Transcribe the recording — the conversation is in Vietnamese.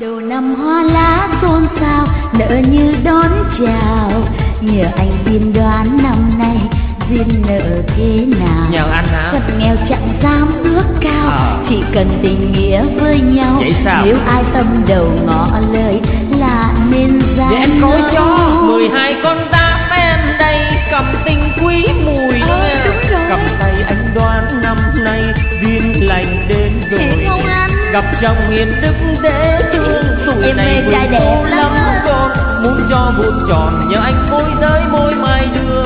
Đầu năm hoa lá xôn xao nở như đón chào, nhờ anh tiên đoán năm nay duyên nợ thế nào. Nhờ anh hả? Phật nghèo chẳng dám ước cao, chỉ cần tình nghĩa với nhau. Vậy sao? Nếu ai tâm đầu ngỏ lời là nên ra. Để anh nói cho 12 con giáp em đây cầm tình quý mùi. Đúng rồi. Cầm tay anh đoán năm nay duyên lành đến rồi. Thiệt không anh? Gặp chồng hiền đức dễ thương, tuổi Em này mê trai vừa đẹp cô lắm lắm con. Muốn cho vuông tròn nhờ anh môi giới môi mai đưa.